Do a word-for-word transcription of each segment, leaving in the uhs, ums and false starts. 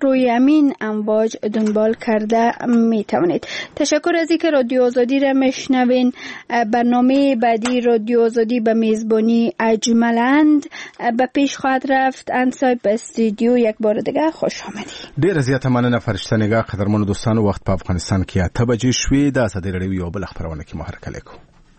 روی همین امواج دنبال کرده می توانید. تشکر از اینکه رادیو آزادی را میشنوین. برنامه بعدی رادیو آزادی به میزبانی اجملند به پیش خواهد رفت. انصای به استودیو یک بار دیگه خوش آمدید. ډیر زیاته مننه فرشته نگاه. قدرمنو دوستانو، وخت په افغانستان کې اته بجې شوې. د ازادي راډیو یو بل خبرونه کې مو هرکلی کوو.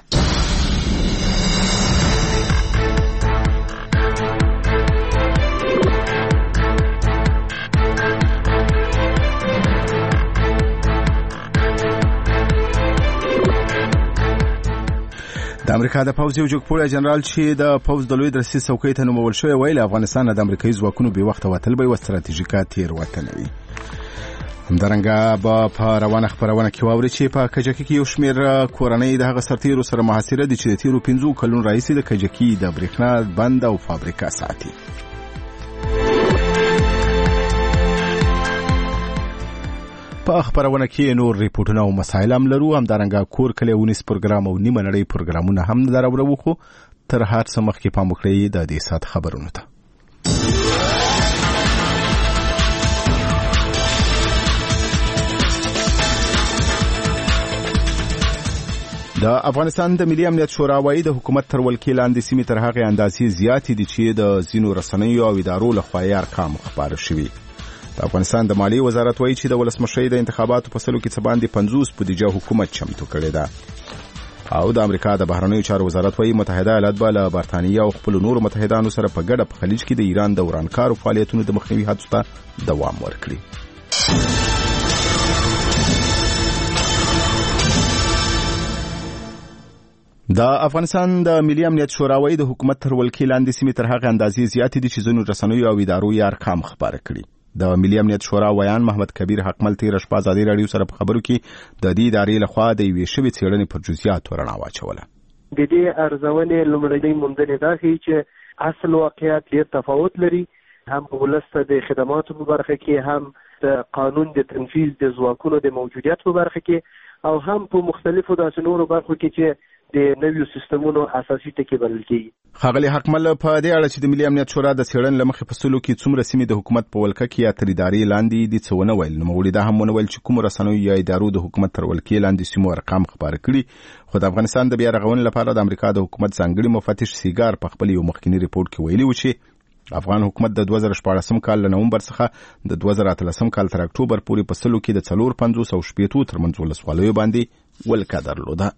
د امریکا د پوځ یو جګپوړی جنرال چې د پوځ د لوی درسي څوکۍ ته نومول شوی ویل افغانستان د امریکایي ځواکونو بې وخته وتل به یوه ستراتیژیکه تېروتنه وي. همدارنګه به په روانه خپرونه کې واورئ چې په کجکي کې یو شمېر کورنۍ د هغه سرتیرو سره محاصره دي چې د تېرو پنځو کلونو راهیسې د کجکي د برېښنا بند او فابریکه ساتي. په خبرونه کې نور ریپورتونه او مسایل هم لرو. همدارنګه کور کلی ونیس پروګرام او نیمه نړۍ پروګرامونه هم دراوړو. خو تر هر څه مخکې پام وکړئ د دې ساعت خبرونو ته. د افغانستان د ملي امنیت شورا وايي د حکومت تر ولکې لاندې سیمې تر هغې اندازې زیاتې دي چې د ځینو رسنیو او ادارو لخوا یې ارقام خپاره شوي. د افغانستان د مالیې وزارت وايي چې د ولسمشرۍ د انتخاباتو په سلو کې څه باندې پنځوس بودیجه حکومت چمتو کړې ده. او د امریکا د بهرنیو چارو وزارت وايي متحده ایالات به له برتانیې او خپلو نورو متحدانو سره په ګډه په خلیج کې د ایران د ورانکارو فعالیتونو د مخنیوي هڅو ته دوام ورکړي. د افغانستان د ملي امنیت شورا وايي د حکومت تر ولکې لاندې سیمې تر هغې اندازې زیاتې دي چې ځینو رسنیو او ادارو یې ارقام خپاره کړي. د ملي امنیت شورا ویان محمد کبیر حقمل تیره شپه ازادي راډیو سره په خبرو کې د دې ادارې لخوا د یوې شوې څېړنې پر جزئیاتو رڼا واچوله. د دې ارزونې لومړنۍ موندنې دا ښیي چې اصل واقعیت ډېر تفاوت لري، هم په ولس د خدماتو په برخه کې، هم د قانون د تنفیذ د ځواکونو د موجودیت په برخه کې، او هم په مختلفو داسې نورو برخو کې چې د نویو سیستمونو اساسي ټکي بلل کېږي. ښاغلي حقمل په دې اړه چې د ملي امنیت شورا د څېړنې له مخې په سلو کې څومره سیمې د حکومت په ولکه کې یا تر ادارې لاندې دي څه ونه ویل. نوموړي دا هم ونه ویل چې کومو رسنیو یا ادارو د حکومت تر ولکې لاندې سیمو ارقام خپاره کړي. خو د افغانستان د بیا رغونې لپاره د امریکا د حکومت ځانګړي مفتش سیګار په خپل یو مخکینی ریپورت کې ویلي و چې افغان حکومت د دوه زره شپاړسم کال له نومبر څخه د دوه زره اتلسم کال تر اکتوبر پورې په سلو کې د څلور پنځوس او شپېتو ترمنځ ولسوالیو باندې ولکه درلوده.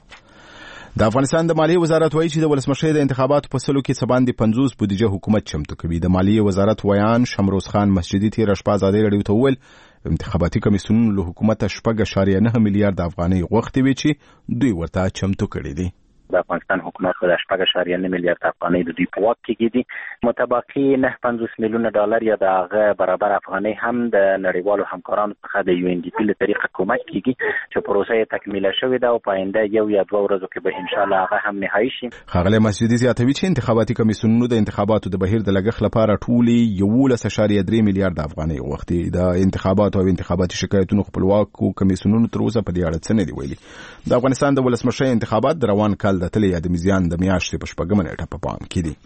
د افغانستان د مالیې وزارت وایي چې د ولسمشرۍ د انتخاباتو په سلو کې څه باندې پنځوس بودیجه حکومت چمتو کوي. د مالیې وزارت ویان شمروز خان مسجدي تیره شپه ازادي راډیو ته وویل انتخاباتي کمیسیونونو له حکومته شپږ اعشاریه نه میلیارډ افغانۍ غوښتې وې چې دوی ورته چمتو کړي دي. د افغانستان حکومت په شپږ اعشاریه نه میلیارډ افغانۍ د دوی په واک کې دي. متبقي نه پنځوس میلیونه ډالر یا د هغه برابر افغانۍ هم د نړیوالو همکارانو څخه د یو ان ډي پي له طریقه کومک کیږي چې پروسه یې تکمیله شوې ده او په آینده یو یا دوه ورځو کې به ان شاء الله هغه هم نهایی شي. ښاغلی مسجدي زیاتوي چې انتخاباتي کمیسیونونو د انتخاباتو د بهیر د لګښت لپاره ټولې یولس اعشاریه درې میلیارډ افغانۍ غوښتې. د انتخاباتو او انتخاباتي شکایتونو خپلواکو کمیسیونونو تر اوسه په دې اړه څه نه دي ویلي. د افغانستان د ولسمشرۍ انتخابات د روان کال د تلې یا د میزان د میاشتې په شپږمه نیټه په پام کې دي.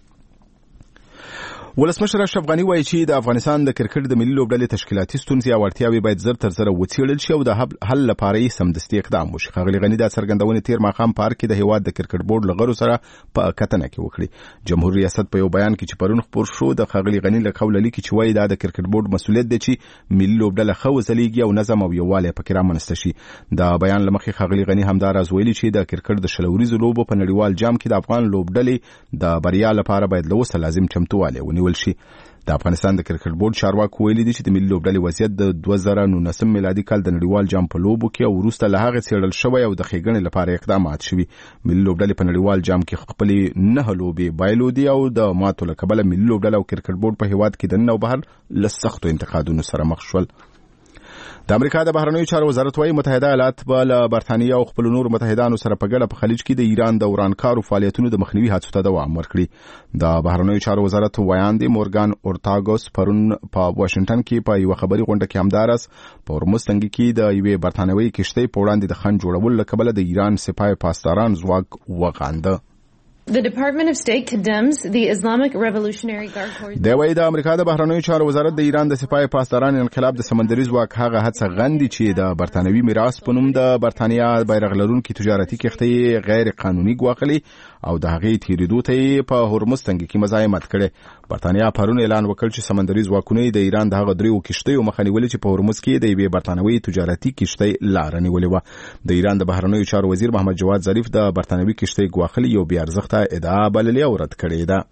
ولسمشر اشرف غني وایي چې د افغانستان د کرکټ د ملي لوبډلې تشکیلاتي ستونزې او اړتیاوې باید زر تر زره وڅېړل شي او د حل لپاره یې سمدستي اقدام وشي. ښاغلي غني دا څرګندونې تېر ماښام پارک کې د هېواد د کرکټ بورډ له غړو سره په کتنه کې وکړې. جمهور ریاست په یو بیان کې چې پرون خپور شو د ښاغلي غني له قوله لیکي چې وایي دا د کرکټ بورډ مسؤلیت دی چې ملي لوبډله ښه وځلیږي او نظم او یووالی پکې رامنځته شي. د بیان له مخې ښاغلي غني همدا راز ویلي چې د کرکټ د شل ورځو لوبو په نړیوال جام کې د افغان لوبډلې د بریا لپاره باید له اوسه لازم چمتووالی ونیول شي. د افغانستان د کرکټ بورډ چارواکو ویلي دي چې د ملي لوبډلې وضعیت د دوه زره نولسم میلادي کال د نړیوال جام په لوبو کې او وروسته له هغې څېړل شوی او د ښېګڼې لپاره اقدامات شوي. ملي لوبډلې په نړیوال جام کې خپلې نهه لوبې بایلودي او د ماتو له کبله ملي لوبډله او کرکټ بورډ په هېواد کې دننه او بهر له سختو انتقادونو سره مخ شول. د امریکا د بهرنیو چارو وزارت وايي متحده ایالات به له برتانیې او خپلو نورو متحدانو سره په ګډه په خلیج کې د ایران د ورانکارو فعالیتونو د مخنیوي هڅو ته دوام ورکړي. د بهرنیو چارو وزارت ویاندې مورګان اورتاګوس پرون په واشنگټن کې په یوه خبري غونډه کې همداراز په هرمز تنګي کې د یوې برتانوي کشتۍ په وړاندې د خنډ جوړولو له کبله د ایران سپاه پاسداران ځواک وغانده. The Department of State condemns the Islamic Revolutionary Guard Corps. د وای د امریکا د بهرنیو چارو وزارت د ایران د سپاه پاسداران انقلاب د سمندري ځواک هغه هڅه غندي چې د برتانوي میراث په نوم د برتانیا بیرغ لرونکي تجارتي کښتۍ غیر قانوني ګواښلي او د هغې تیریدو ته په هرمز تنګي کې مزاحمت کړي. برتانیا پرون اعلان وکړ چې سمندري ځواکونه د ایران د هغه دریو کښتیو مخه نیولې چې په هرمز کې د یوې برتانوي تجارتي کښتۍ لار نیولې و. د ایران د بهرنیو چارو وزیر محمد جواد ظریف د برتانوي کښتۍ ګواښلي یو بې ارزښته ادعا بللې او رد کړې ده.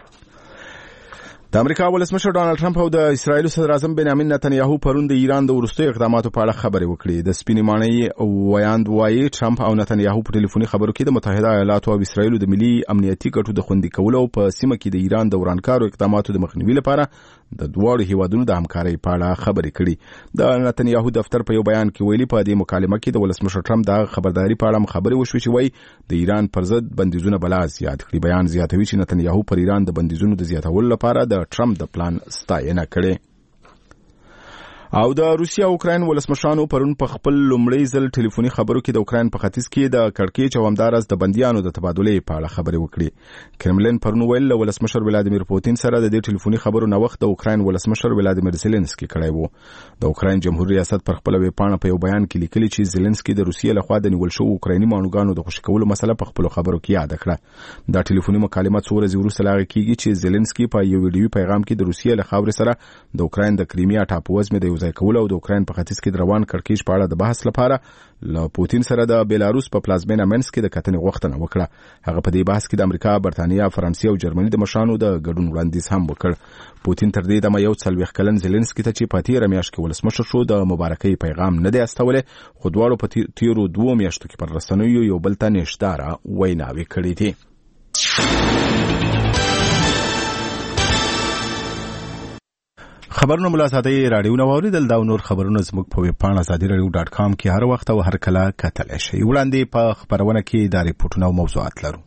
د امریکا ولسمشر ډانلډ ټرمپ او د اسرایل صدر اعظم بنیامین نتنیاهو پرون د ایران د وروستیو اقداماتو په اړه خبرې وکړې. د سپینې ماڼۍ ویاند وایي ټرمپ او نتنیاهو په ټلیفوني خبرو کې د متحده ایالاتو او اسرایل د ملي امنیتي ګټو د خوندي کولو او په سیمه کې د ایران د ورانکارو اقداماتو د مخنیوي لپاره د دوه هیوادونو د همکارۍ په اړه خبرې کړې. د نتنیاهو دفتر په یو بیان کې ویلي په دې مکالمه کې د ولسمشر ټرمپ د خبرداري په اړه خبرې وشوې چې وایي د ایران پر ضد بندیزونه بلا زیات کړي. بیان زیاتوي چې نتنیاهو پر ایران د بندیزونو د زیاتولو لپاره د ټرمپ د پلان ستاینه کړي. او د روسیا او اوکراین ولسمشرانو پرون په خپل لومړی ځل ټلیفوني خبرو کې د اوکراین په ختیځ کې د کړکېچ او همدارس د بندیانو د تبادلې په اړه خبرې وکړي. کرملین پرون ویل له ولسمشر ولادیمیر پوتین سره د دې ټلیفوني خبرو نو وخت د اوکراین ولسمشر ولادیمیر زيلنسکي کړی وو. د اوکراین جمهوریت ریاست پر خپل ویب پاڼه په یو بیان کې لیکلي چې زيلنسکي د روسیې لخوا د نیول شو اوکرایني مانوګانو د خوشی کولو مسله په خپل خبرو کې یاد کړه. دا ټلیفوني مکالمه څو ورځې وروسته لاغه کیږي چې زيلنسکي په یو ویډیوي پیغام کې د روسیې له خاورې سره د اوکراین د کریمیا ټاپووزمې د یوځای کولو او د اوکراین په ختیځ کې روان کړکېچ په اړه د بحث لپاره له پوتین سره د بیلاروس په پلازمینه منسک کې د کتنې غوښتنه وکړه. هغه په دې بحث کې د امریکا، برتانیا، فرانسې او جرمني د مشرانو د ګډون وړاندیز هم وکړ. پوتین تر دې دمه یو څلوېښت کلن زيلنسکي ته چې په تېره میاشت کې ولسمشر شو د مبارکۍ پیغام نه دی استولی، خو دواړو په تېرو دوو میاشتو کې پر رسنیو یو بل ته نېشداره ویناوې کړې دي. خبرونه ملا ساتي رادیو نو اوریدل دا نور خبرونه زموږ په ویب پاڼه ازادي رادیو ډاټ کام کې هر وخت او هر کله کتل شي. وړاندې په خبرونه کې دا ریپورتونه او موضوعات لرو.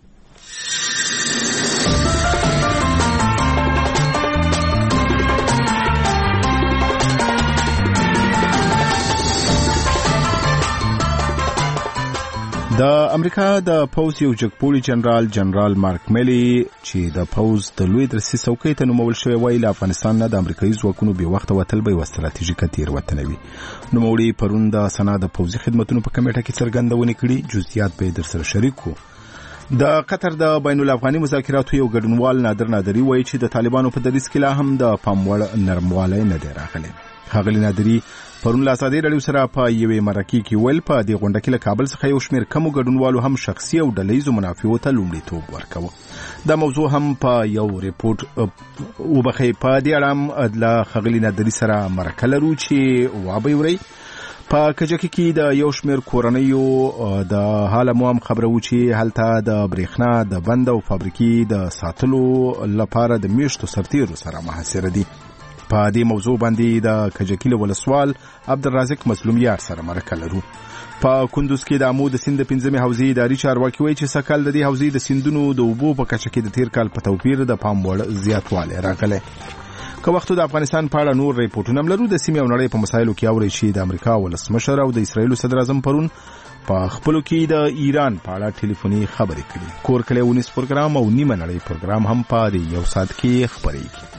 د امریکا د پوز یو جګپوړي جنرال جنرال مارک میلی چې د پوز د لوی درسي څوکۍ ته نومول شوی وی له افغانستان نه د امریکایي ځواکونو بې وخته وتل به یوه ستراتیژیکه تېروتنه وي. نوموړي پرون د سنا د پوځي خدمتونو په کمیټه کې څرګندونې کړي. جزئیات به در سره شریک کړو. د قطر د بین الافغاني مذاکراتو یو ګډونوال نادر نادري وایي چې د طالبانو په دریځ کې لا هم د پام وړ نرموالی نه دی راغلی. ښاغلي نادري پرون له ازادي راډیو سره په یوې مرکې کې ویل په دې غونډه کې له کابل څخه یو شمېر کمو ګډونوالو هم شخصي او ډلهییزو منافعو ته لومړیتوب ورکوه. دا موضوع هم په یو ریپورت وبخښئ په دې اړه هم له ښاغلي نادري سره مرکه لرو چې وابه یې ورئ. په کجکي کې د یو شمېر کورنیو د حاله مو هم خبره و چې هلته د برېښنا د بند او فابریکې د ساتلو لپاره د میاشتو سرتیرو سره محاصره دي. په دې موضوع باندې د کجکي له ولسوال عبدالرازق مظلومیار سره مرکه لرو. په کندوز کې د امو د سیند د پنځمې حوزې اداري چارواکي وایي چې سږ کال د دې حوزې د سیندونو د اوبو په کچه کې د تیر کال په توپیر د پام وړ زیاتوالی راغلی. که وختو د افغانستان په اړه نور ریپورټونه هم لرو. د سیمې او نړۍ په مسایلو کې اورئ چې د امریکا ولسمشر او د اسرایلو صدر اعظم پرون په خپلو کې د ایران په اړه ټلیفوني خبرې کړي. کور کلی ونیس پروګرام او نیمه نړۍ پروګرام هم په دې یو ساعت کې خپرېږي.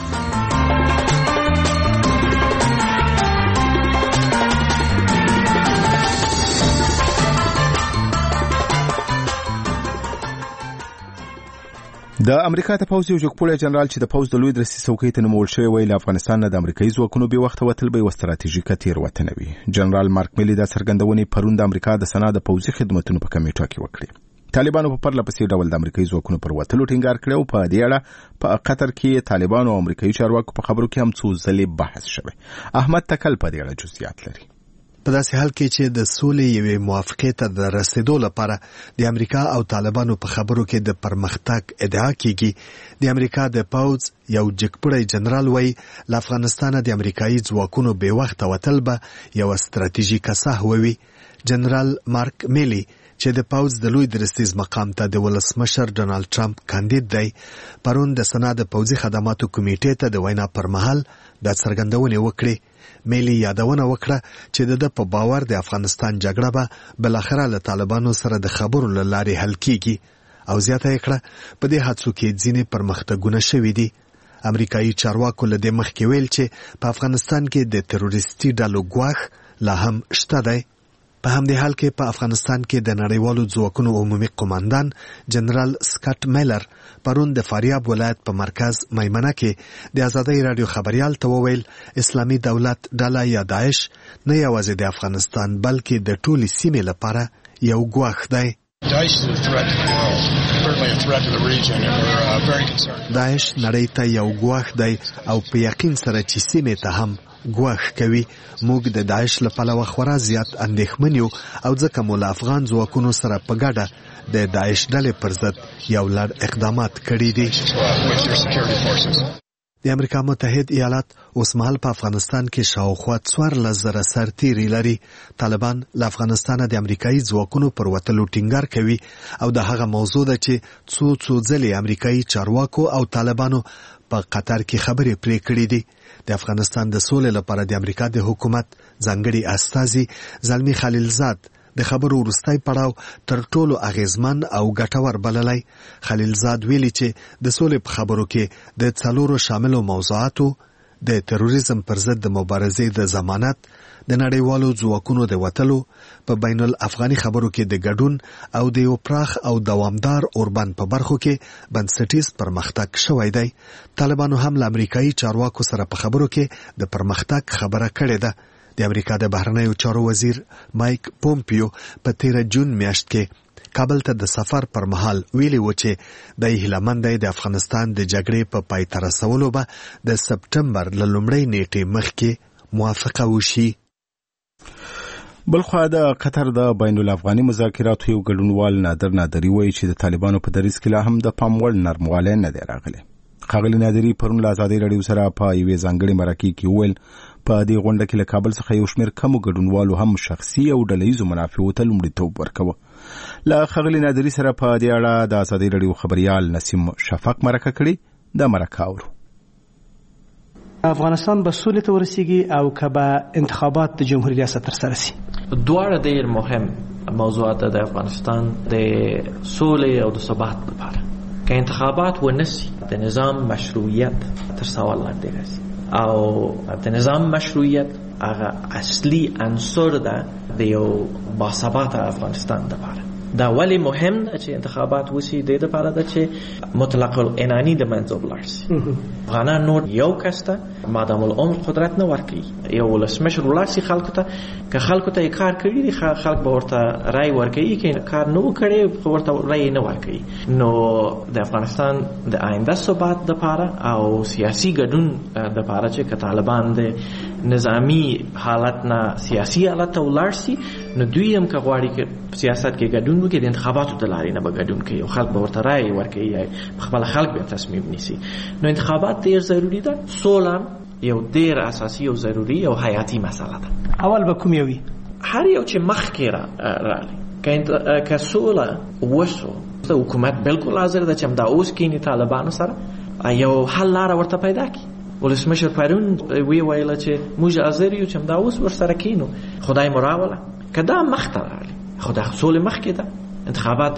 د امریکا ته پوز یو جګپوړی جنرال چې د پوز د لوی درسي څوکۍ ته نومول شوی وی له افغانستان نه د امریکایي ځواکونو بې وخته وتل به یوه ستراتیژیکه تېروتنه وي. جنرال مارک میلی دا څرګندونې پرون د امریکا د سنا د پوځي خدمتونو په کمیټه کې وکړې. طالبانو په پرله پسې ډول د امریکایي ځواکونو پر وتلو ټینګار کړی او په دې اړه په قطر کې طالبانو او امریکایي چارواکو په خبرو کې هم څو ځلې بحث شوی. احمد تکل په دې اړه جزئیات لري. په داسې حال کې چې د سولې یوې موافقې ته د رسیدو لپاره د امریکا او طالبانو په خبرو کې د پرمختګ ادعا کیږي، د امریکا د پوځ یو جګپوړی جنرال وایي له افغانستانه د امریکایي ځواکونو بې وخته وتل به یوه ستراتیژیکه سهوه وي. جنرال مارک میلی چې د پوځ د لوی درستیز مقام ته د ولسمشر ډونالد ټرمپ کاندید دی، پرون د سنا د پوځي خدماتو کمیټې ته د وینا پر مهال دا څرګندونې وکړې. میلی یادونه وکړه چې د ده په باور د افغانستان جګړه به بالاخره له طالبانو سره د خبرو له لارې حل کیږي. او زیاته کړه په دې هڅو کې ځینې پرمختګونه شوي دي. امریکایي چارواکو له دې مخکې ویل چې په افغانستان کې د تروریستي ډلو ګواښ لا هم شته دی. په همدې حال کې په افغانستان کې د نړیوالو ځواکونو عمومي قوماندان جنرال سکاټ میلر پرون د فاریاب ولایت په مرکز میمنه کې د ازادۍ راډیو خبريال ته وویل اسلامي دولت ډله یا داعش نه یوازې د افغانستان بلکې د ټولې سیمې لپاره یو ګواښ دی. داعش نړۍ ته یو ګواښ دی او په یقین سره چې سیمې ته هم ګواښ کوي. موږ د داعش له پلوه خورا زیات اندېښمن یو او ځکه مو له افغان ځواکونو سره په ګډه د داعش ډلې پر ضد یو لړ اقدامات کړي دي. د امریکا متحد ایالات اوسمهال په افغانستان کې شاوخوا څوارلس زره سرتیري لري. طالبان له افغانستانه د امریکایي ځواکونو پر وتلو ټینګار کوي او د هغه موضوع ده چې څو څو ځلې امریکایي چارواکو او طالبانو په قطر کې خبرې پرې کړې دي. د افغانستان د سولې لپاره د امریکا د حکومت ځانګړي استازي زلمی خلیلزاد د خبرو وروستی پړاو تر ټولو اغیزمن او ګټور بللی. خلیلزاد ویلي چې د سولې په خبرو کې د څلورو شاملو موضوعاتو د تروریزم پر ضد د مبارزې د ضمانت، د نړیوالو ځواکونو د وتلو، په بین الافغاني خبرو کې د ګډون او د یو پراخ او دوامدار اوربند په برخو کې بنسټیز پرمختګ شوی دی. طالبانو هم له امریکایي چارواکو سره په خبرو کې د پرمختګ خبره کړې ده. د امریکا د بهرنیو چارو وزیر مایک پومپیو په تیره جون میاشت کې کابل ته د سفر پر مهال ویلي و چې د هیلمند د افغانستان د جګړې په پای ته رسولو به د سپټمبر له لومړۍ نیټې مخکې موافقه وشي. بلخوا د قطر د بین الافغاني مذاکراتو یو ګډونوال نادر نادری وایي چې د طالبانو په دریځ کې لا هم د پام وړ نرموالی نه دی راغلی. ښاغلي نادری پرون له ازادۍ راډیو سره په یوې ځانګړې مرکې کې وویل په دې غونډه کې له کابل څخه یو شمېر کمو ګډونوالو هم شخصي او ډلهییزو منافعو ته لومړیتوب ورکوه. له ښاغلي نادري سره په دې اړه د ازادۍ راډیو خبریال نسیم شفق مرکه کړې. دا مرکه اورو. افغانستان به سولې ته ورسیږي او که به انتخابات د جمهوریت ریاست ترسره شي. دواړه ډېر مهم موضوعات د افغانستان د سولې او د ثبات لپاره. که انتخابات ونشي د نظام مشروعیت تر سوال لاندې راځي او د نظام مشروعیت هغه اصلي عنصر ده د یو باثباته افغانستان لپاره. دا ولی مهم ده چې انتخابات وشي د دې لپاره ده چې مطلق العنانی د منځه ولاړ شي. افغانان نور یو کس ته مادام العمر قدرت نه ورکوي. یو ولسمشر ولاړ شي خلکو ته، که خلکو ته کار کړي دي خلک به ورته رای ورکوي، که کار نه وکړي ورته رای نه ورکوي. نو د افغانستان د آینده ثبات لپاره او سیاسي ګډون لپاره چې که طالبان د نظامی حالت نه سیاسي حالت ته ولاړ شي نو دوی هم که غواړي که سیاست کې ګډون وکړي د انتخاباتو د لارې نه به ګډون کوي او خلک به ورته رایې ورکوي، خپله خلک به تصمیم نیسي. نو انتخابات ډېر ضروري ده. سوله یو ډېر اساسي او ضروري او حیاتي مسله ده. اول به کوم یو وي؟ هر یو چې مخکې راغلی که سوله وشو د حکومت بالکل حاضر ده چې همدا اوس کینی طالبانو سره یو حل لاره ورته پیدا کړي. ولسمشر پرون وی ویله چې موږ حاضر یو چې همدا اوس ورسره کینو، خدای مو راوله. که دا مخته راغلی خو د سولې مخکې ده، انتخابات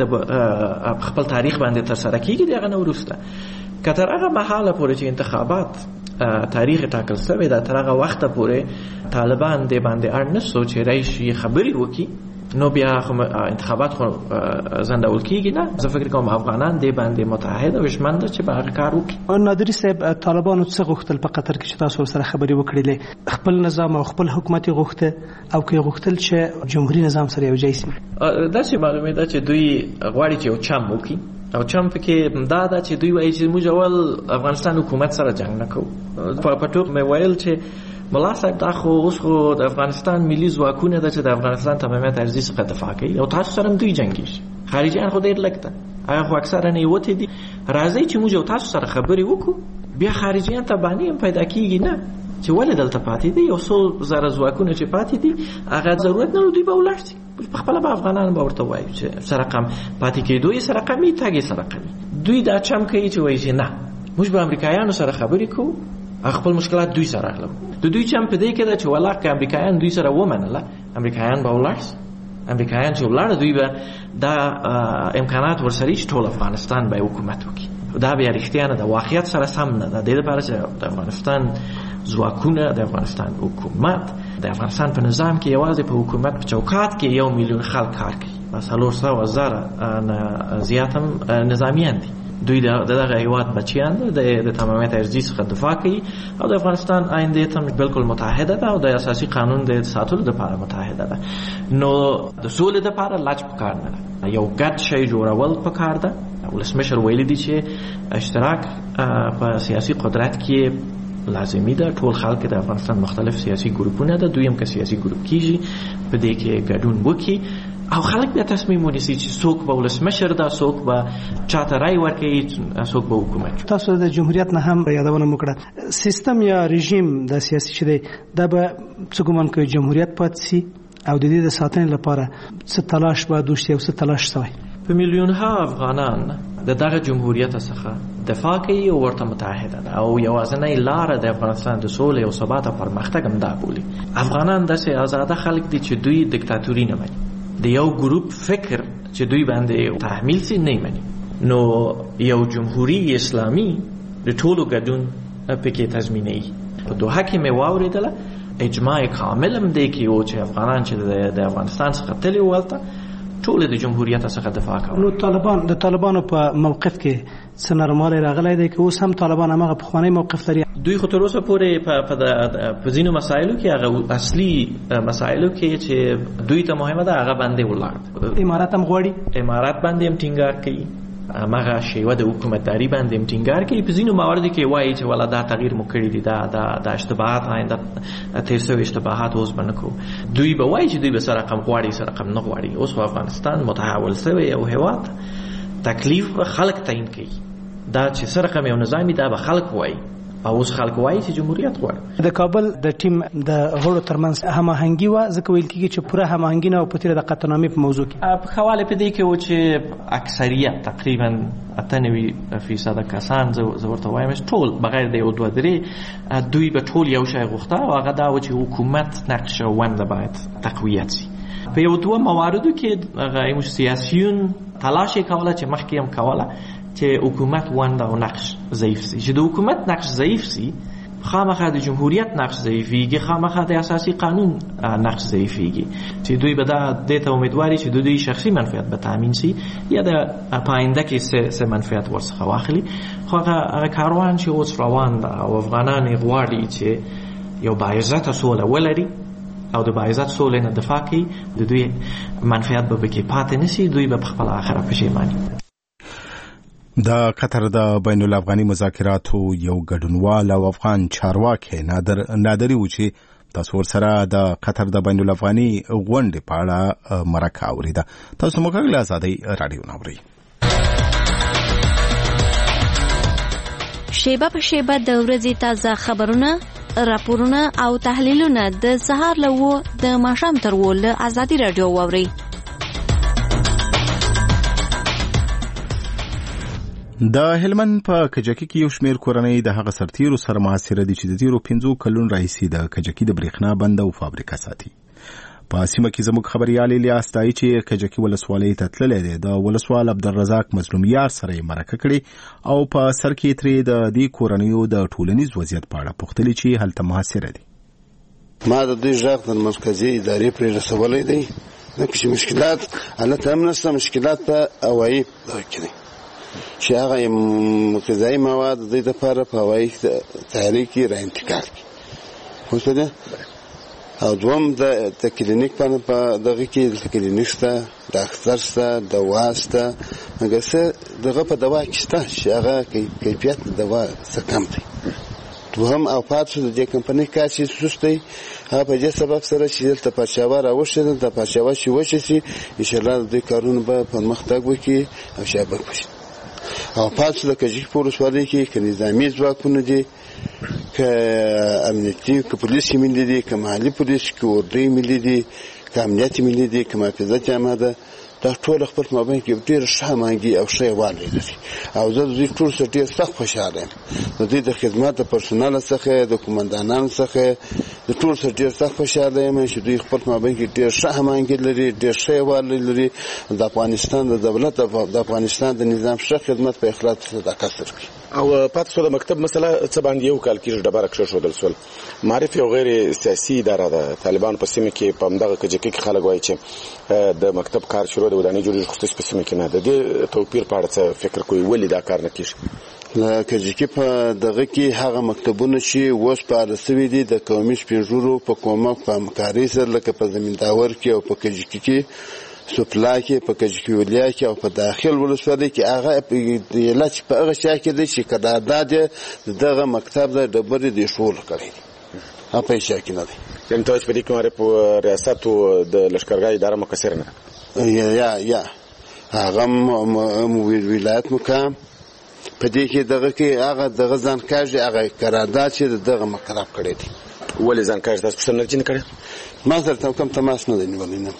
خپل تاریخ باندې ترسره کېږي د هغه نه وروسته. که تر هغه مهاله پورې چې انتخابات تاریخ ټاکل شوی ده تر هغه وخته پورې طالبان دې باندې اړ نه سو چې رئیس خبرې وکړي نو بیا خو انتخابات خو زندول کېږي نه. زه فکر کوم افغانان دې باندې متحد او ژمن دي چې به هغه کار وکړي. نادري صاحب طالبانو څه غوښتل په قطر کې چې تاسو سره خبرې وکړلې؟ خپل نظام او خپل حکومت غوښته او کې غوښتل چې جمهوریت نظام سره یو ځای شي. دا چې معلومه ده چې دوی غواړي چې یو چم وکړي او چم پکې دا ده چې دوی وایي چې موږ اول افغانستان حکومت سره جنگ نه کوو. په ټوک مې ویل چې ملا صاحب دا خو اوس خو د افغانستان ملي ځواکونه ده چې د افغانستان تمامیت ارضي څخه دفاع کوي او تاسو سره دوی جنګیږي. خارجيان خو ډېر لږ ده، هغه خو اکثره نه وته دي. راځي چې موږ تاسو سره خبرې وکړو، بیا خارجيان ته باندې هم پیدا کیږي نه چې ولې دلته پاتې دي. یو څو زره ځواکونه چې پاتې دي هغه ضرورت نه دوی به ولاړ شي. په خپل به افغانان به ورته وایي چې سره رقم پاتې کېدو یې سره رقمي تاګي سره رقمي. دوی دا چم کوي چې وایي چې نه موږ به امریکایانو سره خبرې کوو، خپل مشکلات دوی سره حل. د دوی چم په دې کې ده چې ولاکه امریکایان دوی سره ومنله امریکایان به ولاړ شي امریکایان چې ولاړ دوی به دا امکانات ورسري چې ټول افغانستان به حکومت وکړي. دا بیا رښتیا نه ده، واقعیت سره سم نه ده. د دې لپاره چې د افغانستان ځواکونه، د افغانستان حکومت، د افغانستان په نظام کې یوازې په حکومت په چوکات کې یو میلیون خلک کار کوي، څلور سوه زره زیات هم نظامیان دي. دوی د دغه هیواد بچیان د تمامیت ارضي څخه دفاع کوي او د افغانستان آینده ته بالکل متحده ده او د اساسي قانون د ساتلو لپاره متحده ده. نو د سولې لپاره لچ پکار نه ده، یو ګډ شی جوړول پکار ده. ولسمشر ویلي دي چې اشتراک په سیاسي قدرت کې لازمي ده. ټول خلک د افغانستان مختلف سیاسي ګروپونه ده، دوی هم که سیاسي ګروپ کیږي په دې کې ګډون وکړي او خلک بیا تصمیم ونیسي چې څوک به ولسمشر ده، څوک به چاته رای ورکوي، څوک به حکومت. تاسو د جمهوریت نه هم یادونه وکړه، سیستم یا رژیم د سیاسي چې دی دا به څه ګمان کوي جمهوریت پاتې شي او د دې د ساتنې لپاره څه تلاش باید وشي او څه تلاش شوی؟ په میلیونها افغانان د دغه جمهوریت څخه دفاع کوي او ورته متحده ده او یوازینۍ لاره د افغانستان د سولې او ثبات او پرمختګ هم دا بولي. افغانان داسې آزاده خلک دي چې دوی دیکتاتوري نه مني، د یو ګروپ فکر چې دوی باندې تحمیل سي نه مني. نو یو جمهوریت اسلامي د ټولو ګډون پکې تضمینوي. په دوحه کې مې واورېدله اجماع کامل هم دی کې و چې افغانان چې د افغانستان څخه تللي ولته ټول د جمهوریت څخه دفاع کوي. نو طالبان د طالبانو په موقف کې څه نرموالی راغلی دی که اوس هم طالبان همغه پخوانی موقف لري؟ دوی خو تر اوسه پورې په ځینو مسایلو کې هغه اصلي مسایلو کې چې دوی ته مهمه ده هغه باندې ولاړ. امارات هم غواړي، امارات باندې هم ټینګار کوي، هغه شیوه د حکومتداري باندې هم ټینګار کوي. په ځینو مواردو کې وایي چې ولا دا تغییر مو کړی دي، دا د اشتباهات آینده تیر شوي اشتباهات اوس به نه کوو. دوی به وایي چې دوی به څه رقم غواړي څه رقم نه غواړي. اوس خو افغانستان متحول شوی یو هېواد، تکلیف خلک تعیین کوي. دا چې څه رقم یو نظامي دا به خلک وایي او اوس خلک وایي چې جمهوریت غواړي. د کابل د ټیم د غړو ترمنځ هماهنګي وه، ځکه ویل کېږي چې پوره هماهنګي نه وه په تېره د قطعنامې په موضوع کې. په حواله په دې کې و چې اکثریت تقریبا اته نوي فیصده کسان زه ورته وایم ټول بغیر د یو دوه درې دوی به ټول یو شی غوښته او هغه دا و چې حکومت نقش ونده باید تقویت شي. په یو دوه مواردو کې هغه سیاسیون تلاش یې کوله چې مخکې هم کوله چې حکومت ونده او نقش ضعیف سي. چې د حکومت نقش ضعیف سي خامخا د جمهوریت نقش ضعیفیږي، خامخا د اساسي قانون نقش ضعیفیږي چې دوی به دا دې ته امیدواري چې دوی شخصي منفعت به تامین سي یا د پاینده کې څه منفعت ورڅخه واخلي. خو هغه کاروان چې اوس روان ده او افغانان غواړي چې یو باعزته سوله ولري او د باعزت سولې نه دفاع کوي، د دوی منفعت به پکې پاتې نشي، دوی به په خپل آخره پښیماني. د قطر د بین الافغاني مذاکراتو یو ګډونوال او افغان چارواکي نادر نادری و چې تاسو ورسره د قطر د بین الافغاني غونډې په اړه مرکه اوریده. تاسو موږ له آزادۍ رادیو ناوړئ. شیبه په شیبه د ورځې تازه خبرونه، راپورونه او تحلیلونه د سهار له و د ماښام تر و له آزادۍ رادیو واورئ. د هلمند په کجکی کې یو شمیر کورنۍ د هغه سرتیرو سره محاصره دي چې د تیرو پنځو کلونو راهیسې د کجکی د برېښنا بند او فابریکه ساتي. په سیمه کې زموږ خبريال الیاس دای چې کجکی ولسوالۍ ته تللی دی د ولسوال عبدالرزاق مظلومیار سره مرکه کړي او په سر کې ترې د دې کورنیو د ټولنیز وضعیت په اړه پوښتلي چې هلته محاصره دي. ما د دې ځاګ د مرکزي ادارې پرې رسولې دي نه کې مشکلات البته هم نشته، مشکلات په اوایي کې چې هغه غذایي مواد د دې لپاره په هوایي تحریک کې را انتقال کړي. خو څه ده او دوم د کلینیک په دغه کې د کلینیک شته، د اختر شته، د واسطه هغه څه دغه په دوا کې شته چې هغه کیفیت د دوا څه کم دی. دوهم او پاتې د دې کمپنۍ کار چې سستی هغه په دې سبب سره چې دلته پرچاوه راوښتل، د پرچاوه چې وشي سي ان شاء الله د دې کارونه به پرمختګ وکړي او شابه وشي. او پاتې د کجکی په ولسوالۍ کې که نظامي ځواکونه دي، که امنیتي، که پولیس ملي دي، که محلي پولیس، که اردوی ملي دي، که امنیت ملي دي، که محافظت عامه ده، دا ټول خپل مابین کې ډېر ښه هماهنګي او ښه یووالی لري او زه د دوی ټول سره ډېر سخت خوشحاله یم د دوی د خدمت د پرسونل څخه د قومندانانو څخه د ټول سره ډېر سخت خوشحاله یم چې دوی خپل مابین کې ډېر ښه هماهنګي لري ډېر ښه یووالی لري د افغانستان د دولت د افغانستان د نظام ښه خدمت په اخلاص صداقت سره کوي. او پاتې شو د مکتب مسله څه باندې یو کال کېږي ډبره کښېښودل سول. معرف یو غیر سیاسي اداره ده. طالبان په سیمه کې په همدغه کجکي کې خلک وایي چې د مکتب کار شروع د ودانۍ جوړېږي خو په سیمه کې نه. د دې توپیر په اړه څه فکر کوئ؟ ولې دا کار نه کېږي؟ د کجکي په دغه کې هغه مکتبونه چې اوس فعال سوي دي د قومي سپینږیرو په کومک په همکارۍ سره لکه په زمینداور کې او په کجکي کې سپلا کې په کجکي ولیا کې او په داخل ولسوالۍ کې هغه د علاج په هغه شیا کې دی چې قرارداد دغه مکتب د ډبرې د شول کړی هغه په شیا کې نه دی. یعنې تاسو په دې کې معرف ریاست او د لښکرګاه اداره مقصر نه یا یا یا هغه ولایت مقام په دې کې دغه کې هغه دغه ځان کاږي هغه قرارداد چې دغه مکتب کړی دی. ولې ځان کاږي تاسو په سر نه کړی؟ ما سره کوم تماس نه دی نیولی. نه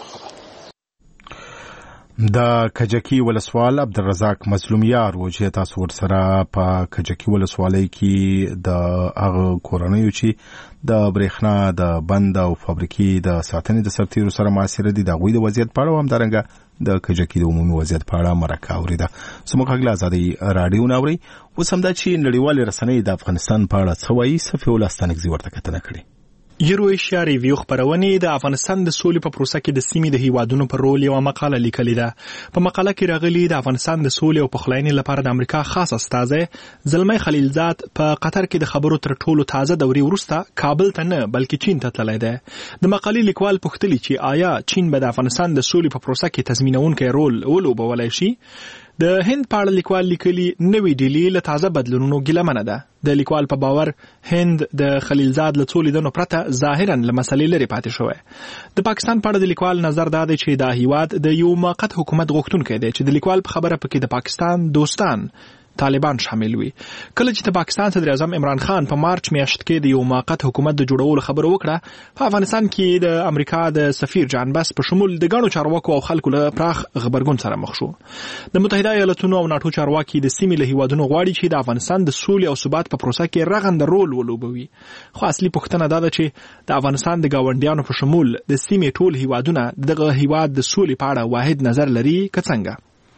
د کجکی ولسوال عبدالرزاق مظلومیار و چې تاسو ورسره په کجکی ولسوالۍ کې د هغه کورنیو چې د برېښنا د بند او فابریکې د ساتنې د سرتیرو سره معاصره دي د هغوی د وضعیت په اړه هم همدارنګه د کجکی د عمومي وضعیت په اړه مرکه اورېده. زموږ غږ له ازادۍ راډیو نه اورئ. اوس همدا چې نړیوالې رسنۍ د افغانستان په اړه څه وایي، صفي الله ستانکزي ورته کتنه کړې. یورویشیا ریویو خبرونه د افغانستان د سولې په پروسه کې د سیمې د هیوادونو پر رول یو مقاله لیکلې ده. په مقاله کې راغلي د افغانستان د سولې او پخلاینې لپاره د امریکا خاص استازی زلمی خلیلزاد په قطر کې د خبرو تر ټولو تازه دوري وروسته کابل ته نه بلکې چین ته تللی دی. د مقالې لیکوال پوښتلي چې آیا چین به د افغانستان د سولې په پروسه کې تضمینونکی رول ولوبولی شي؟ د هند په اړه لیکوال لیکلي نوې ډیلي له تازه بدلونونو ګیلمنه ده. د لیکوال په باور هند د خلیلزاد له څو لیدنو پرته ظاهرا له مسلې لرې پاتې شوی. د پاکستان په اړه د لیکوال نظر دا دی چې دا هیواد د یو موقت حکومت غوښتونکی دی چې د لیکوال په خبره پکې د پاکستان دوستان طالبان شامل وي. کله چې د پاکستان صدر اعظم عمران خان په مارچ میاشت کې د یو موقت حکومت د جوړولو خبره وکړه، په افغانستان کې د امریکا د سفیر جان بس په شمول د ګڼو چارواکو او خلکو له پراخ غبرګون سره مخ شو. د متحده ایالاتونو او ناټو چارواکي د سیمې له هیوادونو غواړي چې د افغانستان د سولې او ثبات په پروسه کې رغنده رول ولوبوي. خو اصلي پوښتنه دا ده چې د افغانستان د ګاونډیانو په شمول د سیمې ټول هیوادونه دغه هیواد د سولې په اړه واحد نظر لري که څنګه؟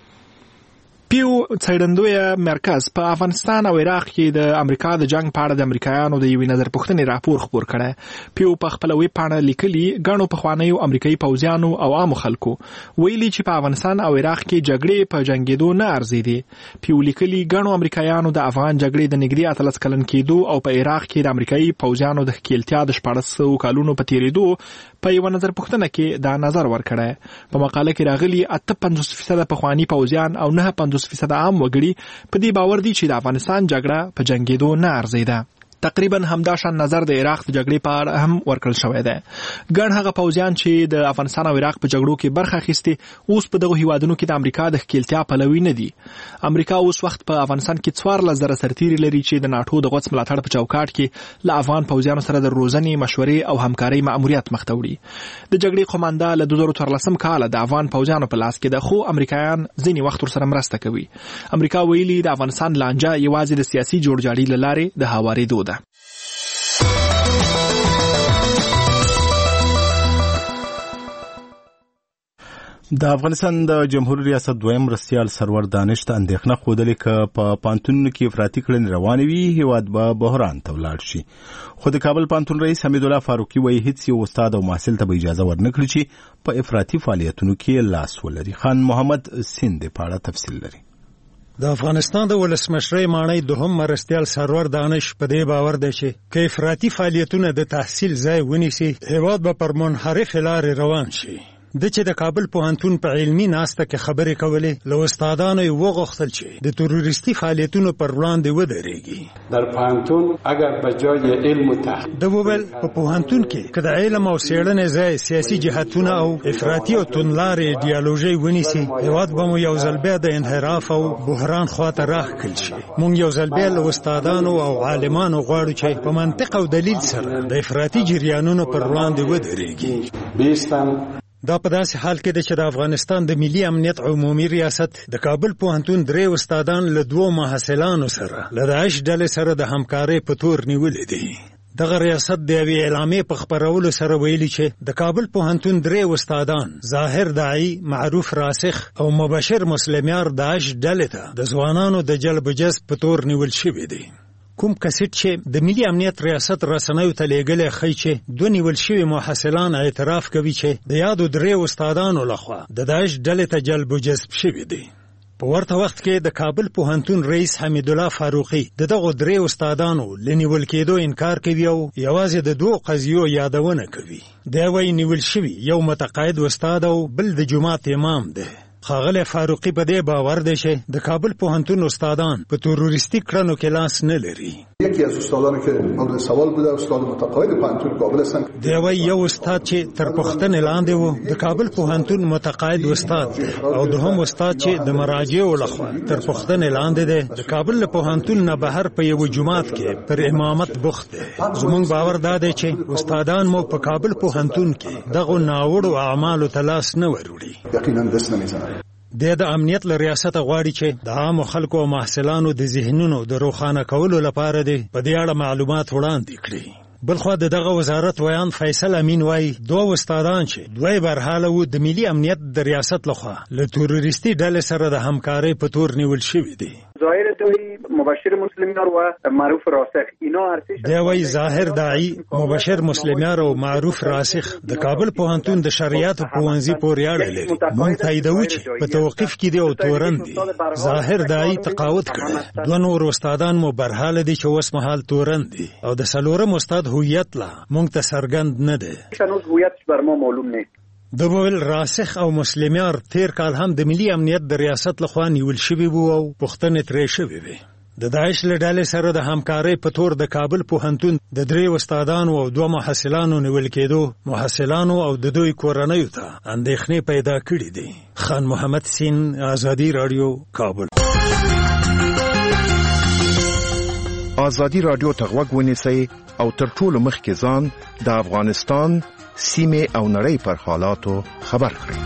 پیو څېړندوی مرکز په افغانستان او عراق کې د امریکا د جنگ په اړه د امریکایانو د یوې نظر پوښتنې راپور خپور کړی. پیو په خپله ویب پاڼه لیکلي ګڼو پخوانیو امریکایي پوځیانو او عامو خلکو ویلي چې په افغانستان او عراق کې جګړې په جنګېدو نه ارزېدې. پیو لیکلي ګڼو امریکایانو د افغان جګړې د نږدې اتلس کلن کېدو او په عراق کې د امریکایي پوځیانو د ښکېلتیا د شپاړس سوو کالونو په تېرېدو په یوه نظر پوښتنه کې دا نظر ورکړی. په مقاله کې راغلي اته پنځوس فیصده پخواني پوځیان او نه پنځوس فیصد عام وګړي په دې باور دي چې د افغانستان جګړه په جنګېدو نه ارزېده. تقریبا همدا شان نظر د عراق د جګړې په اړه هم ورکړل شوی دی. ګڼ هغه پوځیان چې د افغانستان او عراق په جګړو کې برخه اخیستې اوس په دغو هیوادونو کې د امریکا د ښکېلتیا پلوي نه دي. امریکا اوس وخت په افغانستان کې څوارلس زره سرتیري لري چې د ناټو د غوڅ ملاتړ په چوکاټ کې له افغان پوځیانو سره د روزنې، مشورې او همکارۍ مأموریت مخ ته وړي. د جګړې قومانده له دوه زره څوارلسم کاله د افغان پوځیانو په لاس کې ده، خو امریکایان ځینې وخت ورسره مرسته کوي. امریکا ویلي د افغانستان لانجه یوازې د سیاسي جوړجاړي له لارې د هوارېدو ده. د افغانستان د جمهوریت ریاست دویم مرستیال سرور دانش ته اندېښنه ښودلې که په پانتونونو کې افراطي کړنې روانې وي هیواد به بحران ته ولاړ شي. خو د کابل پانتون رئیس حمیدالله فاروقي وایي هیڅ یو استاد او محصل ته به اجازه ورنکړي چې په افراطي فعالیتونو کې لاس ولري. خان محمد سیند په اړه تفصیل لري. د افغانستان د ولسمشرۍ ماڼۍ دوهم مرستیال سرور دانش په دې باور دی چې که افراطي فعالیتونه د تحصیل ځای ونیسي هیواد به پر منحرفې لارې روان شي. د چې د کابل پوهنتون په علمي ناسته کې خبرې کولې له استادانو یې وغوښتل چې د تروریستي فعالیتونو پر وړاندې ودرېږي. در پوهنتون اگر به جای علم و تحقیق د وویل په پوهنتون کې که د علم او څېړنې ځای سیاسي جهتونه او افراطي او توندلارې ایډیالوژۍ ونیسي هېواد به مو یو ځل بیا د انحراف او بحران خواته راښکل شي. موږ یو ځل بیا له استادانو او عالمانو غواړو چې په منطق او دلیل سره د افراطي جریانونو پر وړاندې ودرېږي. بیستم دا په داسې حال کې ده چې د افغانستان د ملي امنیت عمومي ریاست د کابل پوهنتون درې استادان له دوو محصلانو سره له داعش ډلې سره د همکارۍ په تور نیولې دي. دغه ریاست د یوې اعلامیې په خپرولو سره ویلي چې د کابل پوهنتون درې استادان ظاهر داعی، معروف راسخ او مبشر مسلمیار داعش ډلې ته د ځوانانو د جلب و جذب په تور نیول شوي دي. کوم کسیټ چې د ملي امنیت ریاست رسنیو ته لیږلی ښیي چې دوه نیول شوي محصلان اعتراف کوي چې د یادو درې استادانو لخوا د داعش ډلې ته جلب و جذب شوي دي. په ورته وخت کې د کابل پوهنتون رئیس حمید الله فاروقي د دغو درې استادانو له نیول کېدو انکار کوي او یوازې د دوو قضیو یادونه کوي. دی وایي نیول شوي یو متقاعد استاد او بل د جومات امام دی. ښاغلی فاروقي په دې باور دی چې د کابل پوهنتون استادان په تروریستي کړنو کې لاس نه لري. یکی از استادانی که مورد سوال بوده استاد متقاعد پوهنتون کابل هستند. دی وایي یو استاد چې تر پوښتنې لاندې و د کابل پوهنتون متقاعد استاد دی او دوهم استاد چې د مراجعو لخوا تر پوښتنې لاندې دی د کابل له پوهنتون نه بهر په یو جومات کې پر امامت بوخت دی. زموږ باور دا دی چې استادان مو په کابل پوهنتون کې دغو ناوړو اعمالو ته لاس نه وروړي. یقینا دست نمیزنند. د امنیت له ریاسته غواړي چې د عامو خلکو او محصلانو د ذهنونو د روښانه کولو لپاره دی په دې اړه معلومات وړاندې کړي. بلخوا د دغه وزارت ویان فیصل امین وایي دوه استادان چې دوی برحاله وو د ملي امنیت د ریاست لخوا له تروریستي ډلې سره د همکارۍ په تور نیول شوي دي. ظاهر داعی، مبشر مسلمیار و معروف راسخ اینا ارتش دی وایي ظاهر داعی، مبشر مسلمیار او معروف راسخ د کابل پوهنتون د شریعت پوهنځي پورې اړه لري. موږ تاییدوو چې په توقیف کې دی او تورن دي. ظاهر داعی تقاعد کړی. دوه نور استادان مو برحاله دي چې اوس مهال تورن دي او د څلورم استاد هویت لا موږ ته څرګند نه دی. شنوز هویت بر ما معلوم نه. د بویل راسخ او مسلمیار تیر کال هم د ملي امنیت د ریاست لخوا نیول شوي وو او پوښتنې ترې شوې وې. د داعش له ډلې سره د همکارۍ په تور د کابل پوهنتون د درې استادانو او دوه محصلانو نیول کېدو محصلانو او د دوی کورنیو ته اندېښنې پیدا کړې دي. خان محمد سین، آزادي راډیو، کابل. آزادي راډیو ته غوږ ونیسئ او تر ټولو مخکې ځان د افغانستان سیمه او نړۍ پر حالاتو خبر کړئ.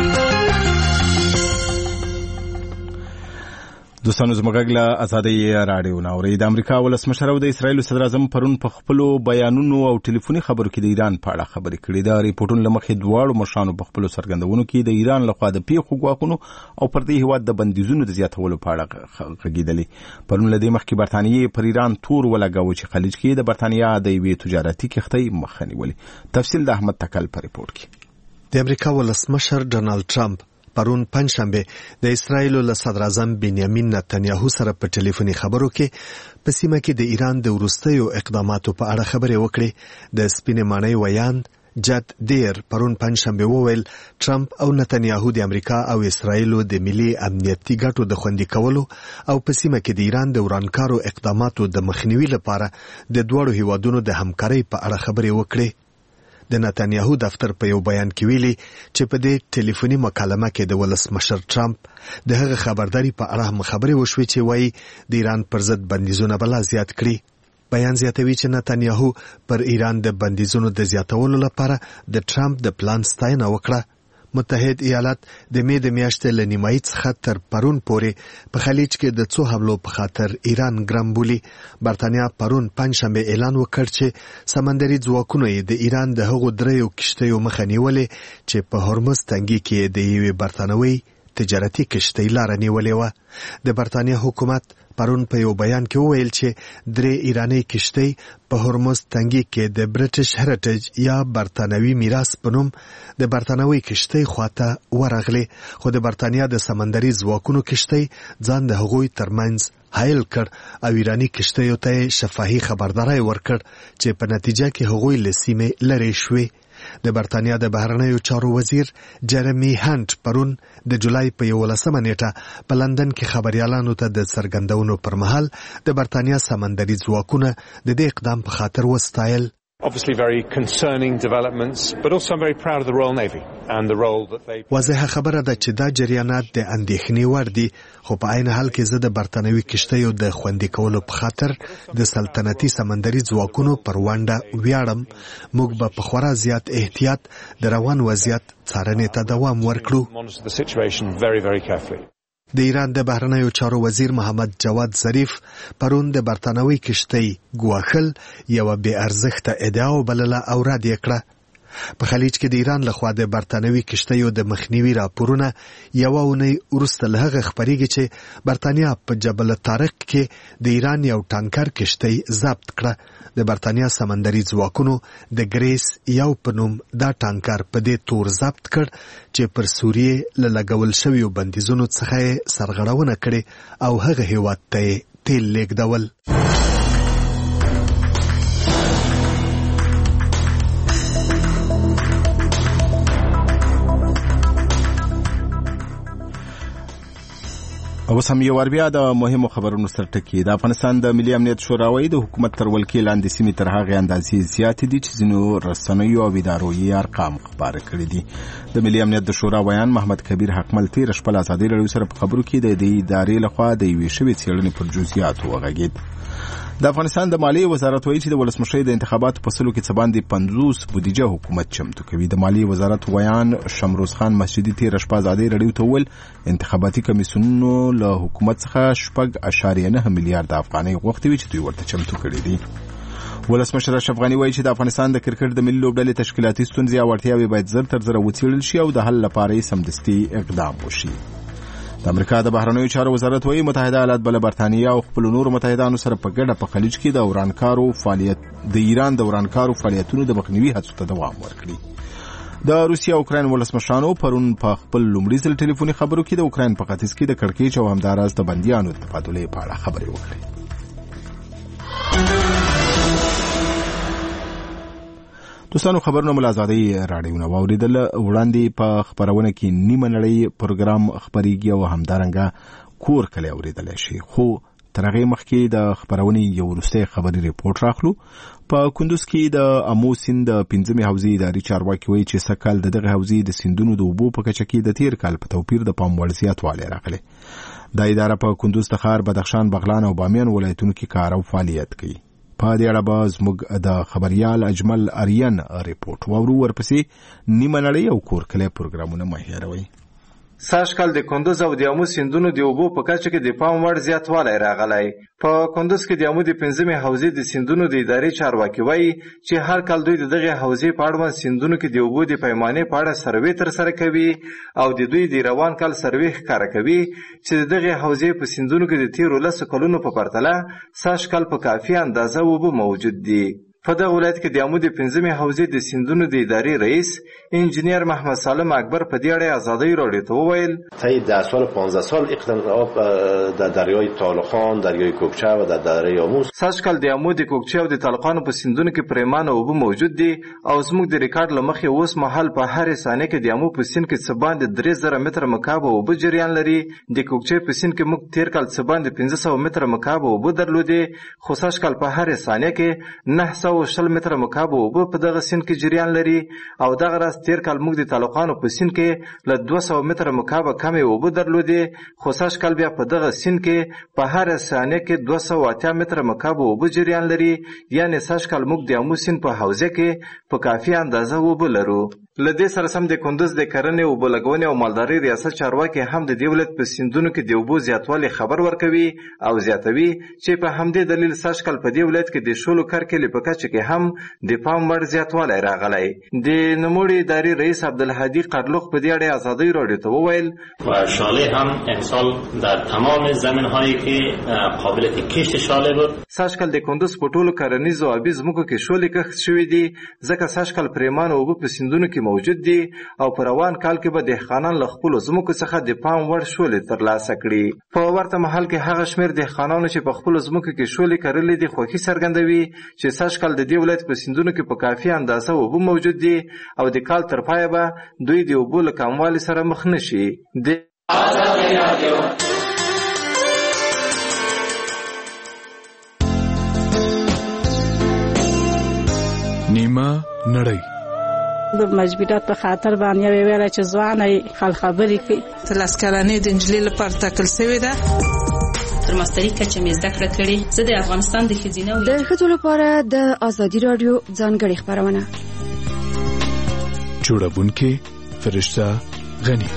دوستانو زموږ له آزادي راډیو ناوړي د امریکا ولسمشر او د اسرایل صدر اعظم پرون په خپل بیانونو او ټلیفوني خبرو کې د ایران په اړه خبرې کړې. دا ریپورتونه لمخې دواړو مشرانو په خپل سرګندونو کې د ایران لخوا د پیښو غواخونو او پر دې هیواد د بندیزونو د زیاتولو په اړه غږیدلې. پرون له دې مخکې برتانیې پر ایران تور ولګاوه چې خلیج کې د برتانیا د یوې تجارتي کښتۍ مخه نیولې. تفصیل د احمد تکل په ریپورت کې. د امریکا ولسمشر ډونالد ټرمپ پرون پنځشنبه د اسرایل له صدر اعظم بنیامین نتنیاهو سره په ټلیفوني خبرو کې په سیمه کې د ایران د وروستیو اقداماتو په اړه خبرې وکړې. د سپینې ماڼۍ ویان جد دیر پرون پنځشنبه وویل ټرمپ او نتنیاهو د امریکا او اسرایل د ملي امنیتي ګټو د خوندي کولو او په سیمه کې د ایران د ورانکارو اقداماتو د مخنیوي لپاره د دوړو هیوادونو د همکارۍ په اړه خبرې وکړې. د نتنیاهو دفتر په یو بیان کې ویلي چې په دې ټلیفوني مکالمه کې د ولسمشر ټرمپ د هغه خبرداري په اړه هم خبرې وشوې چې وایي د ایران پر ضد بندیزونه بلا زیات کړي. بیان زیاتوي چې نتنیاهو پر ایران د بندیزونو د زیاتولو لپاره د ټرمپ د پلان ستاینه وکړه. متحد ایالات د مې د میاشتې له نیمایي څخه تر پرون پورې په خلیج کې د څو حملو په خاطر ایران ګرم بولي. برتانیا پرون پنځشنبه اعلان وکړ چې سمندري ځواکونه یې د ایران د هغو دریو کشتیو مخه نیولې چې په هرمز تنګي کې د یوې برتانوي تجارتي کشتۍ لاره نیولې وه. د برتانیا حکومت پرون په یو بیان کې وویل چې درې ایراني کشتۍ په هرمز تنګي کې د برټش هریټیج یا برتانوي میراث په نوم د برتانوي کشتۍ خواته ورغلې، خو د برتانیا د سمندري ځواکونو کشتۍ ځان د هغوی ترمنځ حایل کړ او ایراني کشتیو ته شفاهي خبرداری ورکړ چې په نتیجه کې هغوی له سیمې لرې شوې. د برتانیا د بهرنیو چارو وزیر جرمی هانټ پرون د جولای په یولسمه نیټه په لندن کې خبريالانو ته د څرګندونو پر مهال د برتانیا سمندري ځواکونه د دې اقدام په خاطر وستایل. Obviously very concerning developments, but also I'm very proud of the Royal Navy and the role that they واضحه خبره ده چې دا جریانات د اندېښنې وړ دي، خو په عین حال کې زه د برتانوي کشتیو د خوندي کولو په خاطر د سلطنتي سمندري ځواکونو پر ونډه ویاړم. موږ به په خورا زیات احتیاط د روان وضعیت څارنې ته دوام ورکړو. د ایران د بهرنیو چارو وزیر محمد جواد ظریف پرون د برتانوي کشتۍ ګواښل یوه بې ارزښته ادعا وبلله او رد یې کړه. په خلیج کې د ایران لخوا د برتانوي کشتیو د مخنیوي راپورونه یوه اونۍ وروسته له هغه خپریږي چې برتانیا په جبل طارق کې د ایران یو ټانکر کشتۍ ضبط کړه. د برتانیا سمندري ځواکونو د ګریس یو په نوم دا ټانکر په دې تور ضبط کړ چې پر سوریې له لګول شویو بندیزونو څخه یې سرغړونه کړې او هغه هیواد ته یې تیل لیږدول. اوس هم یو ور بیا د مهمو خبرونو سره ټکی. د افغانستان د ملي امنیت شورا د حکومت تر ولکې لاندې سیمې تر هغې اندازې زیاتې دي چې ځینو رسنیو او ادارو یې ارقام خپاره کړي دي. د ملي امنیت د شورا ویان محمد کبیر حکمل تېره شپه له ازادۍ راډیو سره په خبرو کې د دې ادارې لخوا د یوې شوې څېړنې پر جزئیاتو وغږېد. د افغانستان د مالیې وزارت وایي چې د ولسمشرۍ د انتخاباتو په سلو کې څه باندې پنځوس بودیجه حکومت چمتو کوي. د مالیې وزارت ویان شمروز خان مسجدي تېره شپه ازادۍ راډیو ته وویل انتخاباتي کمیسیونونو له حکومت څخه شپږ اعشاریه نه میلیارډ افغانۍ غوښتي وي چې دوی ورته چمتو کړي دي. ولسمشر اشرف غني وایي چې د افغانستان د کرکټ د ملي لوبډلې تشکیلاتي ستونزې او اړتیاوې باید زر تر زره وڅېړل شي او د حل لپاره یې سمدستي اقدام وشي. د امریکا د بهرنیو چارو وزارت وایي متحده ایالات بل برتانیا او خپل نورو متحدانو سره په ګډه په خلیج کې د ورانکارو فعالیت د ایران د ورانکارو فعالیتونو د مخنیوي هڅو ته دوام ورکړي. د روسیې او اوکراین ولسمشرانو پرون په خپل لومړي ځل ټلیفوني خبرو کې د اوکراین په ختیځ کې د کړکېچ او همداراز د بندیانو د تبادلې په اړه خبرې وکړې. دوستانو خبرونه مو له ازادۍ راډیو نه واورېدل. وړاندې په خپرونه کې نیمه نړۍ پروګرام خپرېږي او همدارنګه کور کلی اورېدلی شي. خو تر هغې مخکې د خپرونې یو وروستی خبري ریپورټ راخلو. په کندوز کې د امو سیند د پنځمې حوزې اداري چارواکي وایي چې سږکال د دغه حوزې د سیندونو د اوبو په کچه کې د تیر کال په توپیر د پام وړ زیاتوالی راغلی. دا اداره په کندوز، تخار، بدخشان، بغلان او بامیان ولایتونو کې کار او فعالیت کوي. په دې اړه به زموږ د خبریال اجمل اریان ریپورټ واورو. ورپسې نیمه نړۍ او کور کلی پروګرامونه مه هېروئ. سږکال د کندوز او د امو سیندونو د اوبو په کچه کې د پام وړ زیاتوالی راغلی. په کندوز کې د امو د پنځمې حوزې د سیندونو د ادارې چارواکي وایي چې هر کال دوی د دغې حوزې په اړوند سیندونو کې د اوبو د پیمانې په اړه سروې ترسره کوي او د دوی د روان کال سروې ښکاره کوي چې د دغې حوزې په سیندونو کې د تیرو لسو کلونو په پرتله سږکال په کافي اندازه اوبه موجود دي. په دغه ولایت کې د امو د پنځمې حوزې د سیندونو د ادارې رئیس انجینیر محمد سالم اکبر په دې اړه ازادۍ راډیو ته وویل طی ده سال پانزده سال اقدام آب در دریای طالقان، دریای کوکچه و در دریای امو سږکال د امو د کوکچه او د طالقانو په سیندونو کې پریمانه اوبه موجود دي او زموږ د ریکارډ له مخې اوس مهال په هرې ثانیه کې د امو په سیند کې څه باندې درې زره متره مکعب اوبه جریان لري. د کوکچې په سیند کې موږ تیر کال څه باندې پنځه سوه متره مکعب اوبه درلودې، خو سږکال په هرې ثانیه کې نه سوه شل متره مکعب اوبه په دغه سیند کې جریان لري او دغه راز تیر کال موږ د طالقانو په سیند کې له دوه سوه متره مکعب کمې اوبه درلودې، خو سږکال بیا په دغه سیند کې په هره ثانیه کې دوه سوه اتیا متره مکعب اوبه جریان لري. یعنې سږکال موږ د امو سیند په حوزه کې په کافي اندازه اوبه لرو. له دې سره سم د کندوز د کرنې، اوبه لګونې او مالدارۍ ریاست چارواکي هم د دې ولایت په سیندونو کې د اوبو زیاتوالي خبر ورکوي او زیاتوي چې په همدې دلیل سږکال په دې ولایت کې د شولو کرکلې په کچه کې هم د پام وړ زیاتوالی راغلی. د نوموړي ادارې رئیس عبدالهادي قرلوق په دې اړه ازادۍ راډیو ته وویل و شاله هم امسال در تمام زمین‌هایی که قابلیت کشت شاله بود. سږکال د کندوز په ټولو کرنیزو او آبي ځمکو کې شولې کښت شوي دي ځکه سږکال پریمانه اوبه په سیندونو کې موجود دي او په روان کال کې به دهقانان له خپلو ځمکو څخه د پام وړ شولې ترلاسه کړي. په ورته مهال کې هغه شمېر دهقانانو چې په خپلو ځمکو کې شولې کرلې دي خوښي څرګندوي چې سږکال د دې ولایت په سیندونو کې په کافي اندازه اوبه موجود دي او د کال تر پایه به دوی د اوبو له کموالي سره مخ نه شي. نړۍ. د مجبورات په خاطر باندې ویل چې ځواني خل خبرې کوي. تلاس کلنې د انجلۍ لپاره ټاکل شوې ده. تر ماستري کچه مې زده کړه کړې. زه د افغانستان د ښځینه د ښځو لپاره د ازادي رادیو ځانګړې خبرونه. جوړونکې فرشته غنی.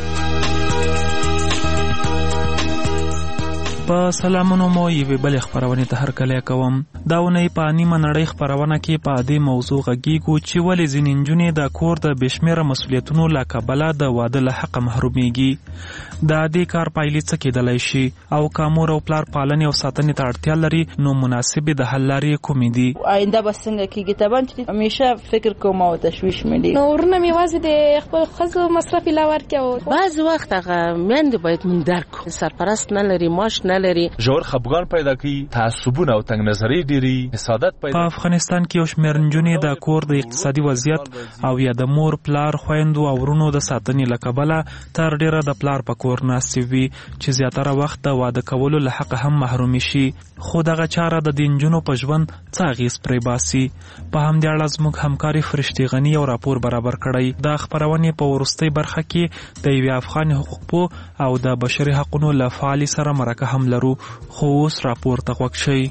په سلامونو مو یوې بلې خبرونې ته هرکلی کوم. دا اونۍ په نیمه نړۍ خبرونه کې په دې موضوع غږیږو چې ولې ځینې نجونې د کور د بېشمېره مسؤلیتونو له کبله د واده له حقه محرومیږي. د دې کار پایلې څه کېدلی شي او که مور او پلار پالنې او ساتنې ته اړتیا لري نو مناسبې د حل لارې کومې دي؟ آینده به څنګه کېږي؟ طبعا چې همیشه فکر کوم او تشویش مې دی. نو ورونه مې یوازې د خپل ښځو مصرف یې لا ورکړي. بعضې وخت هغه میندې باید مونږ درک کړو. سرپرست نه لري، معاش نه لري، ژور خپګان پیدا کوي، تعصبونه او تنګ نظري ډېري، حسادت پیدا. په افغانستان کې یو شمېر نجونې د کور د اقتصادي وضعیت او یا د مور پلار خویندو او ورونو د ساتنې له کبله تر ډېره د پلار په کور ناستې وي چې زیاتره وخت د واده کولو له حقه هم محرومي شي. خو دغه چاره د دې نجونو په ژوند څه اغېز پرې باسي؟ په همدې اړه زموږ همکاري فرشتې غني یو راپور برابر کړی. د خپرونې په وروستۍ برخه کې د یوې افغان حقوق پوه او د بشري حقونو له فعالي سره مرکه هم لرو. خو اوس راپور ته غوږ شئ.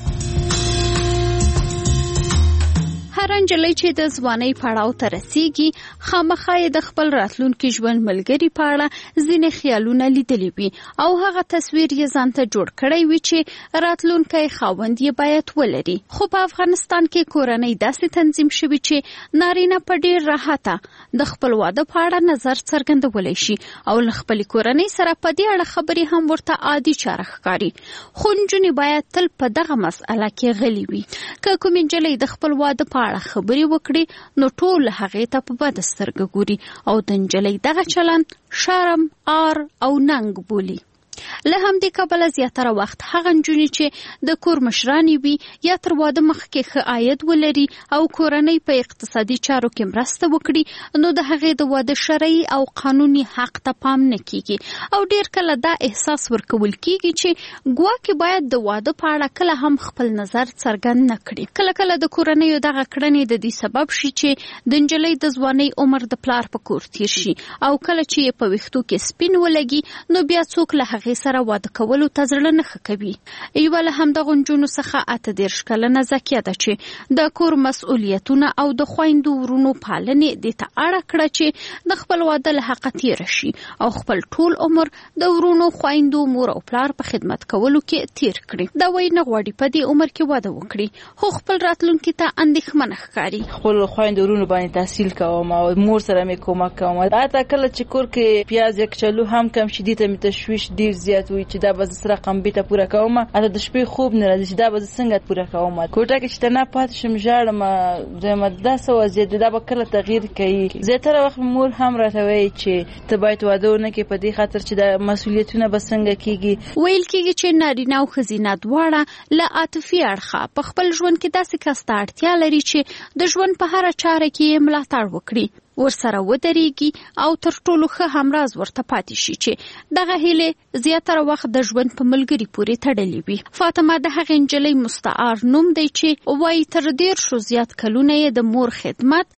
هر نجلۍ چې د ځوانۍ پړاو ته رسیږي خامخا یې د خپل راتلونکي ژوند ملګري په اړه ځینې خیالونه لیدلي وي او هغه تصویر یې ځان ته جوړ کړی وي چې راتلونکی خاوند یې باید ولري. خو په افغانستان کې کورنۍ داسې تنظیم شوي چې نارینه په ډېر راحته د خپل واده په اړه نظر څرګندولی شي او له خپلې کورنۍ سره په دې اړه خبرې هم ورته عادي چاره ښکاري. خو نجونې باید تل په دغه مسئله کې غلي وي. که کومې نجلۍ د خپل واده په اړه خبرې وکړي نو ټول هغې ته په بده سترګه ګوري او د نجلۍ دغه چلند شرم، عار او ننګ بولي. له همدې کبله زیاتره وخت هغه نجونې چې د کور مشرانې وي یا تر واده مخکې ښه عاید ولري او کورنۍ په اقتصادي چارو کې مرسته وکړي نو د هغې د واده شرعي او قانوني حق ته پام نه کیږي او ډېر کله دا احساس ورکول کیږي چې ګواکې باید د واده په اړه کله هم خپل نظر څرګند نه کړي. کله کله د کورنیو دغه کړنې د دې سبب شي چې د نجلۍ د ځوانۍ عمر د پلار په کور تیر شي او کله چې یې په ویښتو کې سپین ولګي نو بیا څوک له هغې سره واده کولو ته زړه نه ښه کوي. یوه له همدغو نجونو څخه اته دېرش کلنه زکیه ده چې د کور مسؤلیتونه او د خویندو ورونو پالنې دې ته اړه کړه چې د خپل واده له حقه تېره شي او خپل ټول عمر د ورونو، خویندو، مور او پلار په خدمت کولو کې تیر کړي. دا وایي نه غواړي په دې عمر کې واده وکړي خو خپل راتلونکي ته اندېښمنه ښکاري. خپل خویندو ورونو باندې تحصیل کوم او مور سره مې کومک کوم. حتی کله چې کور کې پیاز یک چلو هم کم شي دې ته مې تشویش ډېر زیات وي چې دا به زه رقم بیته پوره کوم. حتی د شپې خوب نه راځي چې دا به زه څنګه پوره کوم. کوټه کې چې تنها پاتې شم ژاړم دویم داسې وضعیت دی دا به کله تغییر کوي. زیاتره وخت مور هم راته وایي چې ته باید واده ونه کړې په دې خاطر چې د مسؤلیتونه به څنګه کېږي. ویل کېږي چې نارینه او ښځینه دواړه له عاطفي اړخه په خپل ژوند کې داسې کس ته اړتیا لري چې د ژوند په هره چاره کې یې ملاتړ وکړي، ورسره ودرېږي او تر ټولو ښه همراز ورته پاتې شي چې دغه هیلې زیاتره وخت د ژوند په ملګري پورې تړلې وي. فاطمه د هغې نجلۍ مستعار نوم دی چې وایي تر دېرشو زیات کلونه یې د مور خدمت